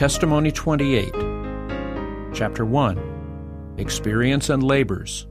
Testimony 28, Chapter 1, Experience and Labors.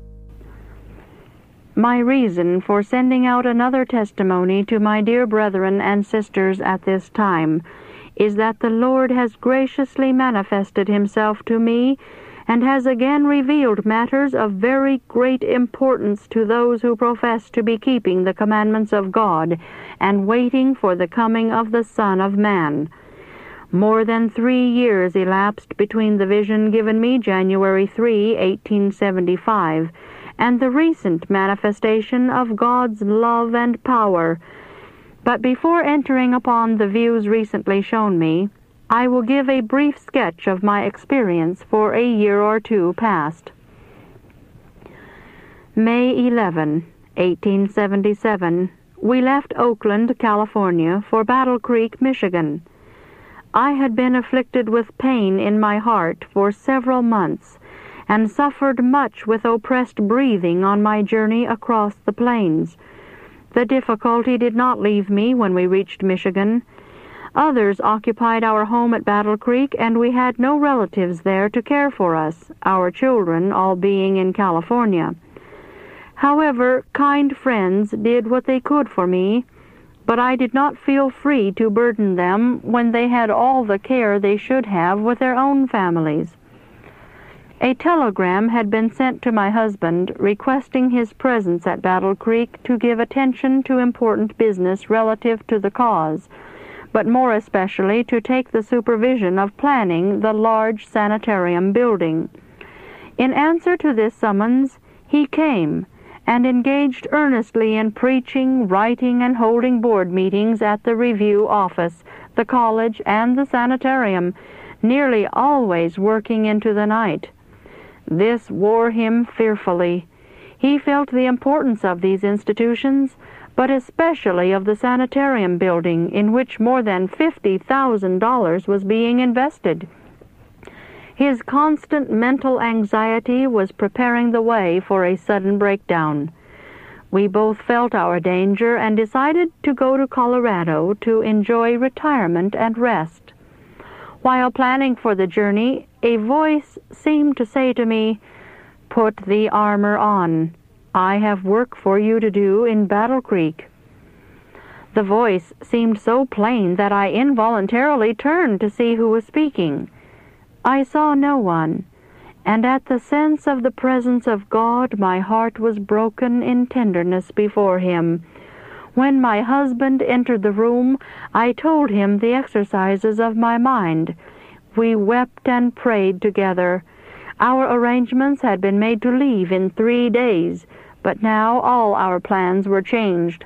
My reason for sending out another testimony to my dear brethren and sisters at this time is that the Lord has graciously manifested Himself to me and has again revealed matters of very great importance to those who profess to be keeping the commandments of God and waiting for the coming of the Son of Man. More than 3 years elapsed between the vision given me January 3, 1875, and the recent manifestation of God's love and power. But before entering upon the views recently shown me, I will give a brief sketch of my experience for a year or two past. May 11, 1877, we left Oakland, California, for Battle Creek, Michigan. I had been afflicted with pain in my heart for several months, and suffered much with oppressed breathing on my journey across the plains. The difficulty did not leave me when we reached Michigan. Others occupied our home at Battle Creek, and we had no relatives there to care for us, our children all being in California. However, kind friends did what they could for me, but I did not feel free to burden them when they had all the care they should have with their own families. A telegram had been sent to my husband requesting his presence at Battle Creek to give attention to important business relative to the cause, but more especially to take the supervision of planning the large sanitarium building. In answer to this summons, he came, and engaged earnestly in preaching, writing, and holding board meetings at the review office, the college, and the sanitarium, nearly always working into the night. This wore him fearfully. He felt the importance of these institutions, but especially of the sanitarium building, in which more than $50,000 was being invested. His constant mental anxiety was preparing the way for a sudden breakdown. We both felt our danger and decided to go to Colorado to enjoy retirement and rest. While planning for the journey, a voice seemed to say to me, "Put the armor on. I have work for you to do in Battle Creek." The voice seemed so plain that I involuntarily turned to see who was speaking. I saw no one, and at the sense of the presence of God my heart was broken in tenderness before Him. When my husband entered the room, I told him the exercises of my mind. We wept and prayed together. Our arrangements had been made to leave in 3 days, but now all our plans were changed.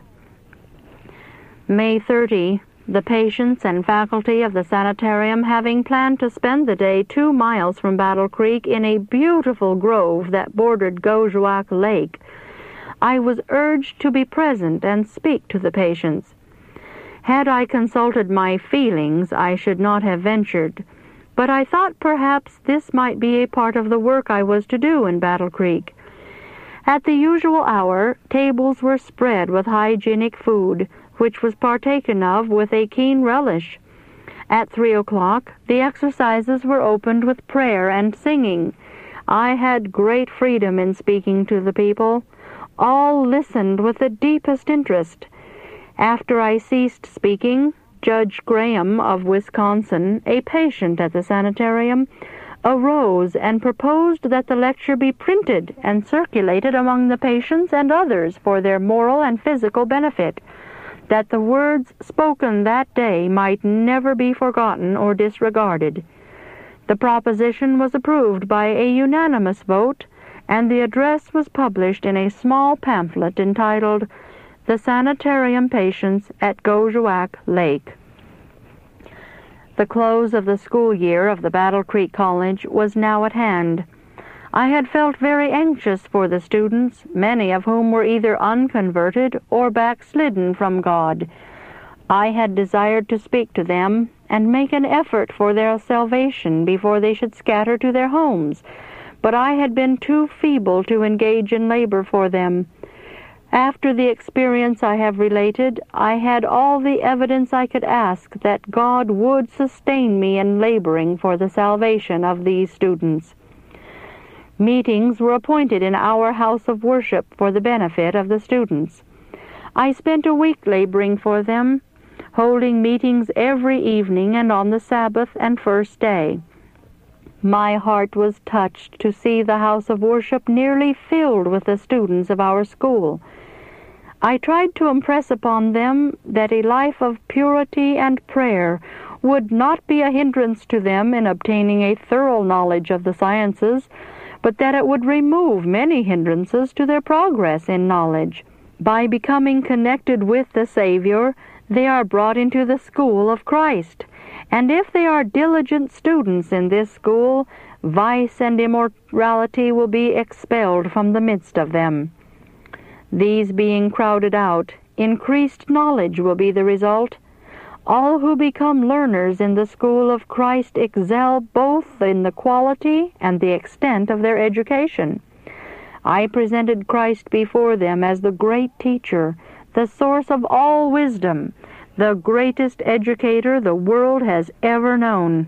May 30, the patients and faculty of the sanitarium having planned to spend the day 2 miles from Battle Creek in a beautiful grove that bordered Gojuac Lake, I was urged to be present and speak to the patients. Had I consulted my feelings, I should not have ventured, but I thought perhaps this might be a part of the work I was to do in Battle Creek. At the usual hour, tables were spread with hygienic food, which was partaken of with a keen relish. At 3 o'clock, the exercises were opened with prayer and singing. I had great freedom in speaking to the people. All listened with the deepest interest. After I ceased speaking, Judge Graham of Wisconsin, a patient at the sanitarium, arose and proposed that the lecture be printed and circulated among the patients and others for their moral and physical benefit, that the words spoken that day might never be forgotten or disregarded. The proposition was approved by a unanimous vote, and the address was published in a small pamphlet entitled "The Sanitarium Patients at Gojuac Lake." The close of the school year of the Battle Creek College was now at hand. I had felt very anxious for the students, many of whom were either unconverted or backslidden from God. I had desired to speak to them and make an effort for their salvation before they should scatter to their homes, but I had been too feeble to engage in labor for them. After the experience I have related, I had all the evidence I could ask that God would sustain me in laboring for the salvation of these students. Meetings were appointed in our house of worship for the benefit of the students. I spent a week laboring for them, holding meetings every evening and on the Sabbath and first day. My heart was touched to see the house of worship nearly filled with the students of our school. I tried to impress upon them that a life of purity and prayer would not be a hindrance to them in obtaining a thorough knowledge of the sciences, but that it would remove many hindrances to their progress in knowledge. By becoming connected with the Savior, they are brought into the school of Christ, and if they are diligent students in this school, vice and immorality will be expelled from the midst of them. These being crowded out, increased knowledge will be the result. All who become learners in the school of Christ excel both in the quality and the extent of their education. I presented Christ before them as the great teacher, the source of all wisdom, the greatest educator the world has ever known.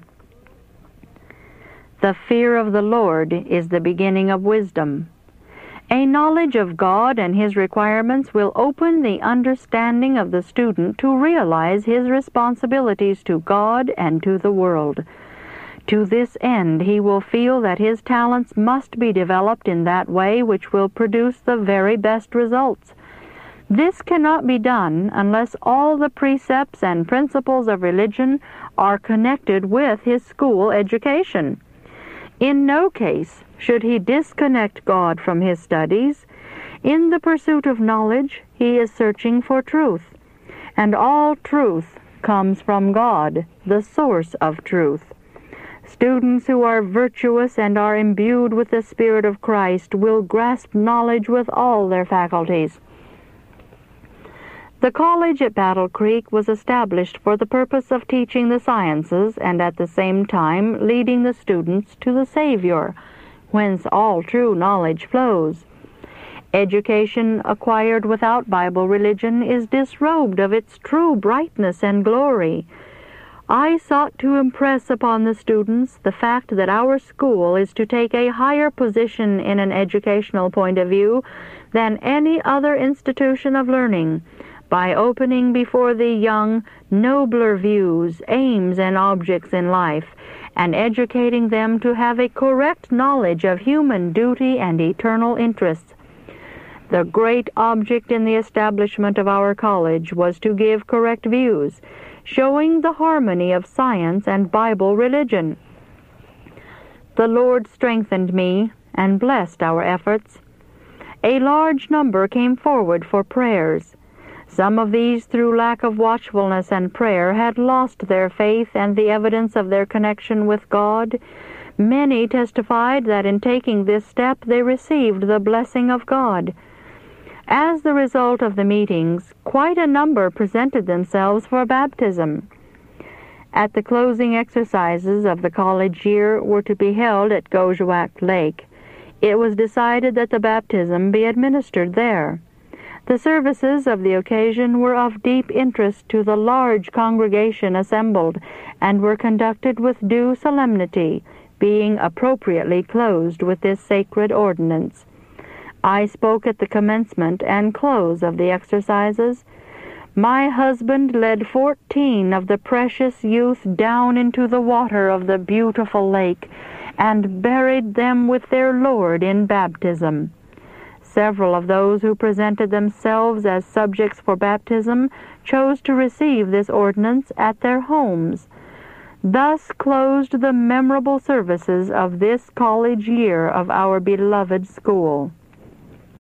The fear of the Lord is the beginning of wisdom. A knowledge of God and His requirements will open the understanding of the student to realize his responsibilities to God and to the world. To this end, he will feel that his talents must be developed in that way which will produce the very best results. This cannot be done unless all the precepts and principles of religion are connected with his school education. In no case should he disconnect God from his studies. In the pursuit of knowledge, he is searching for truth, and all truth comes from God, the source of truth. Students who are virtuous and are imbued with the Spirit of Christ will grasp knowledge with all their faculties. The college at Battle Creek was established for the purpose of teaching the sciences and at the same time leading the students to the Savior, whence all true knowledge flows. Education acquired without Bible religion is disrobed of its true brightness and glory. I sought to impress upon the students the fact that our school is to take a higher position in an educational point of view than any other institution of learning, by opening before the young nobler views, aims, and objects in life, and educating them to have a correct knowledge of human duty and eternal interests. The great object in the establishment of our college was to give correct views, showing the harmony of science and Bible religion. The Lord strengthened me and blessed our efforts. A large number came forward for prayers. Some of these, through lack of watchfulness and prayer, had lost their faith and the evidence of their connection with God. Many testified that in taking this step they received the blessing of God. As the result of the meetings, quite a number presented themselves for baptism. At the closing exercises of the college year were to be held at Gojuak Lake. It was decided that the baptism be administered there. The services of the occasion were of deep interest to the large congregation assembled, and were conducted with due solemnity, being appropriately closed with this sacred ordinance. I spoke at the commencement and close of the exercises. My husband led 14 of the precious youth down into the water of the beautiful lake, and buried them with their Lord in baptism. Several of those who presented themselves as subjects for baptism chose to receive this ordinance at their homes. Thus closed the memorable services of this college year of our beloved school.